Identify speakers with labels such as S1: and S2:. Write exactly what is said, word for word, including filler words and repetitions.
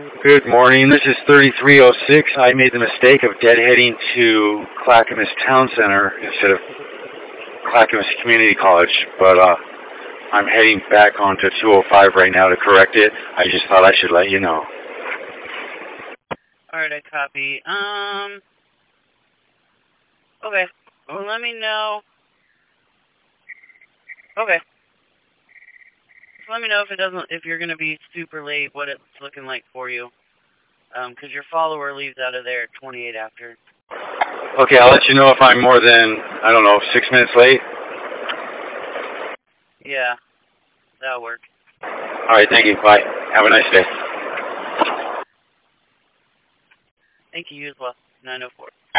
S1: Good morning. This is thirty-three oh six. I made the mistake of deadheading to Clackamas Town Center instead of Clackamas Community College, but uh, I'm heading back onto two oh five right now to correct it. I just thought I should let you know.
S2: Alright, I copy. Um, okay. Well, let me know. Okay. Just let me know if it doesn't, if you're going to be super late, what it's looking like for you. Um, because your follower leaves out of there at twenty-eight after.
S1: Okay, I'll let you know if I'm more than, I don't know, six minutes late.
S2: Yeah, that'll work.
S1: All right, thank you. Bye. Have a nice day.
S2: Thank you, you as well. nine oh four.